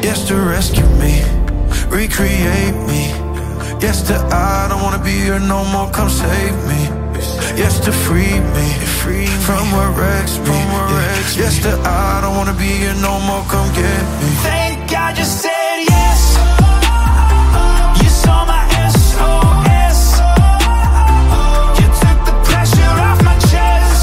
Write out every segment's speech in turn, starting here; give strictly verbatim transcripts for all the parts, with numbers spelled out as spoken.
Yes, to rescue me, recreate me. Yes, to I don't wanna be here no more, come save me. Yes, to free me, free from what wrecks me. Yeah. Yes, to I don't wanna be here no more, come get me. Thank God you said yes. You saw my S O S. You took the pressure off my chest.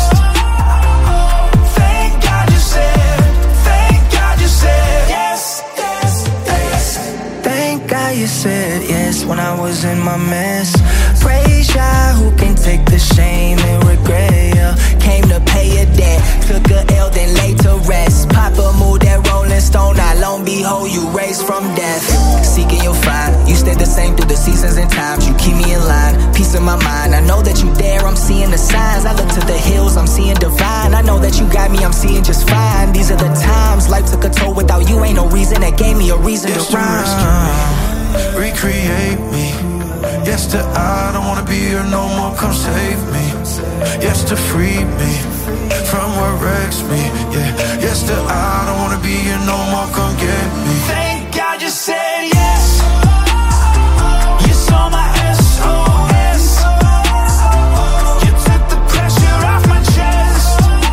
Thank God you said, thank God you said yes, yes, yes. Thank God you said yes when I was in my mess. Praise Yah who can take the shame and regret, yeah. Came to pay a debt, took a L then laid to rest. Papa moved that rolling stone, not long behold you raised from death. Seeking you'll find, you stayed the same through the seasons and times. You keep me in line, peace in my mind. I know that you there, I'm seeing the signs. I look to the hills, I'm seeing divine. I know that you got me, I'm seeing just fine. These are the times, life took a toll without you. Ain't no reason that gave me a reason yes, to rhyme. Recreate me. Yes, to I don't wanna be here no more, come save me. Yes, to free me from what wrecks me. Yeah. Yes, to I don't wanna be here no more, come get me. Thank God you said yes. You saw my S O S. You took the pressure off my chest.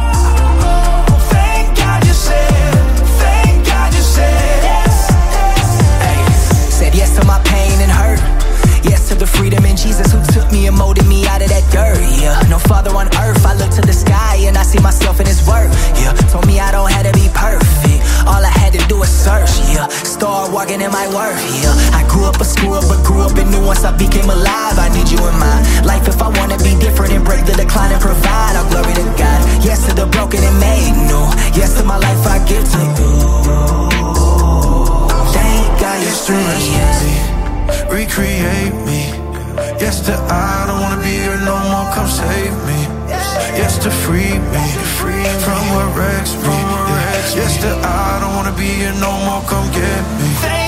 Thank God you said, thank God you said yes, yes. Hey, said yes to my pain and hurt. Yes to the freedom in Jesus who took me and molded me out of that dirt, yeah. No father on earth, I look to the sky and I see myself in his work, yeah. Told me I don't have to be perfect, all I had to do was search, yeah. Start walking in my worth, yeah. I grew up a screw up, but grew up and knew once I became alive, I need you in my life if I wanna be different and break the decline and provide, all glory to God. Yes to the broken and made new, yes to my life I give to you. Thank God you said yes. Recreate me. Yes, to I don't wanna be here no more, come save me. Yes, to free me from what wrecks me. Yeah. Yes, to I don't wanna be here no more, come get me.